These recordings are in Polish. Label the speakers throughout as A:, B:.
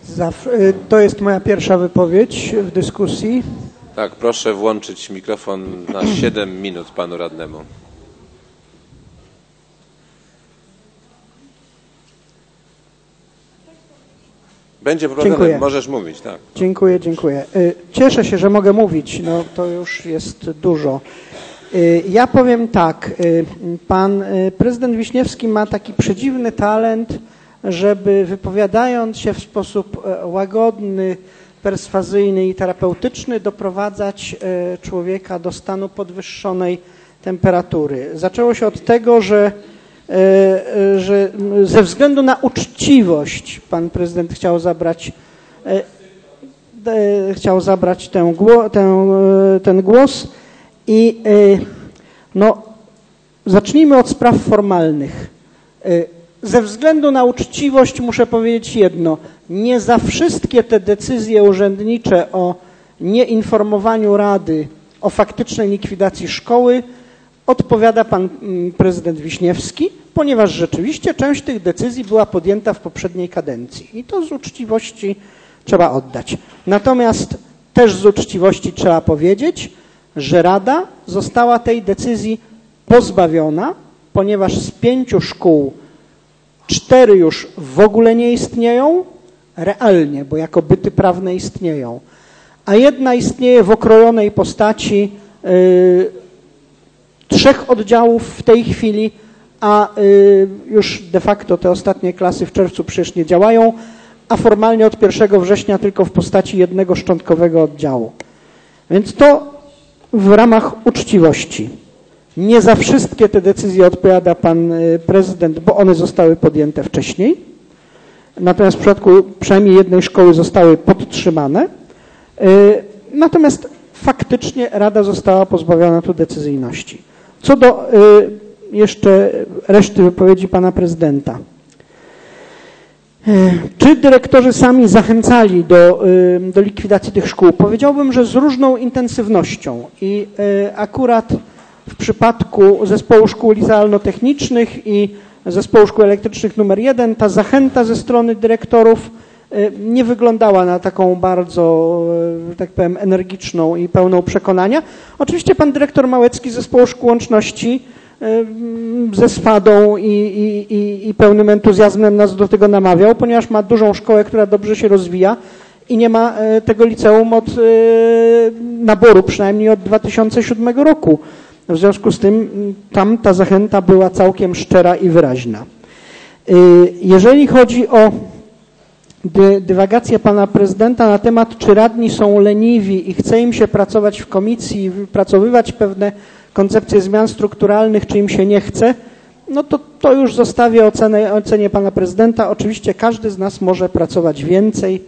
A: To jest moja pierwsza wypowiedź w dyskusji.
B: Tak, proszę włączyć mikrofon na 7 minut panu radnemu. Będzie problem,
A: dziękuję.
B: Możesz mówić, tak.
A: Dziękuję. Cieszę się, że mogę mówić, no to już jest dużo. Ja powiem tak, pan prezydent Wiśniewski ma taki przedziwny talent, żeby wypowiadając się w sposób łagodny, perswazyjny i terapeutyczny doprowadzać człowieka do stanu podwyższonej temperatury. Zaczęło się od tego, że ze względu na uczciwość pan prezydent chciał zabrać ten głos i no, zacznijmy od spraw formalnych. Ze względu na uczciwość muszę powiedzieć jedno. Nie za wszystkie te decyzje urzędnicze o nieinformowaniu Rady o faktycznej likwidacji szkoły odpowiada pan prezydent Wiśniewski, ponieważ rzeczywiście część tych decyzji była podjęta w poprzedniej kadencji i to z uczciwości trzeba oddać. Natomiast też z uczciwości trzeba powiedzieć, że Rada została tej decyzji pozbawiona, ponieważ z 5 szkół 4 już w ogóle nie istnieją, realnie, bo jako byty prawne istnieją, a jedna istnieje w okrojonej postaci 3 oddziałów w tej chwili, a już de facto te ostatnie klasy w czerwcu przecież nie działają, a formalnie od 1 września tylko w postaci 1 szczątkowego oddziału. Więc to w ramach uczciwości. Nie za wszystkie te decyzje odpowiada pan prezydent, bo one zostały podjęte wcześniej. Natomiast w przypadku przynajmniej jednej szkoły zostały podtrzymane. Natomiast faktycznie Rada została pozbawiona tu decyzyjności. Co do jeszcze reszty wypowiedzi pana prezydenta. Czy dyrektorzy sami zachęcali do likwidacji tych szkół? Powiedziałbym, że z różną intensywnością i akurat w przypadku Zespołu Szkół Licealno-Technicznych i Zespołu Szkół Elektrycznych nr 1 ta zachęta ze strony dyrektorów nie wyglądała na taką bardzo, że tak powiem, energiczną i pełną przekonania. Oczywiście pan dyrektor Małecki z Zespołu Szkół Łączności ze swadą i pełnym entuzjazmem nas do tego namawiał, ponieważ ma dużą szkołę, która dobrze się rozwija i nie ma tego liceum od naboru, przynajmniej od 2007 roku. W związku z tym tam ta zachęta była całkiem szczera i wyraźna. Jeżeli chodzi o dywagację pana prezydenta na temat, czy radni są leniwi i chce im się pracować w komisji, wypracowywać pewne koncepcje zmian strukturalnych, czy im się nie chce, no to już zostawię ocenie pana prezydenta. Oczywiście każdy z nas może pracować więcej,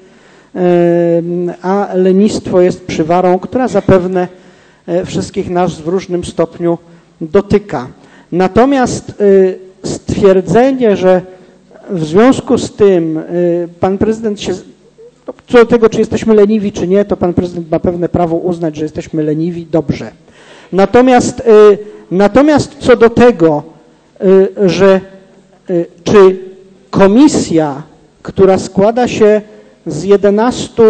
A: a lenistwo jest przywarą, która zapewne wszystkich nas w różnym stopniu dotyka. Natomiast stwierdzenie, że w związku z tym pan prezydent się, co do tego, czy jesteśmy leniwi, czy nie, to pan prezydent ma pewne prawo uznać, że jesteśmy leniwi, dobrze. Natomiast co do tego, że czy komisja, która składa się z 11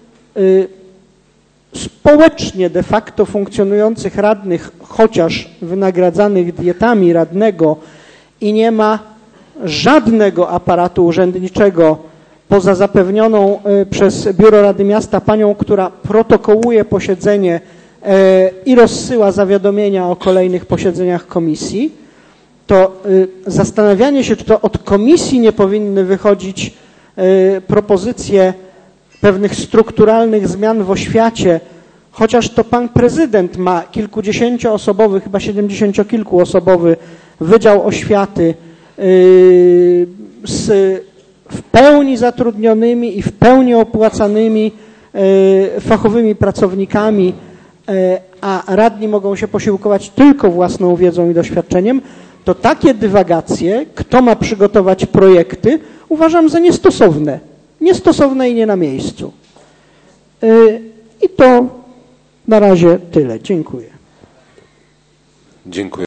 A: społecznie de facto funkcjonujących radnych, chociaż wynagradzanych dietami radnego i nie ma żadnego aparatu urzędniczego poza zapewnioną przez Biuro Rady Miasta panią, która protokołuje posiedzenie i rozsyła zawiadomienia o kolejnych posiedzeniach komisji, to zastanawianie się, czy to od komisji nie powinny wychodzić propozycje pewnych strukturalnych zmian w oświacie, chociaż to pan prezydent ma kilkudziesięcioosobowy, chyba 70-kilkuosobowy Wydział Oświaty z w pełni zatrudnionymi i w pełni opłacanymi fachowymi pracownikami, a radni mogą się posiłkować tylko własną wiedzą i doświadczeniem, to takie dywagacje, kto ma przygotować projekty, uważam za niestosowne. Niestosowne i nie na miejscu. I to na razie tyle. Dziękuję.
B: Dziękuję.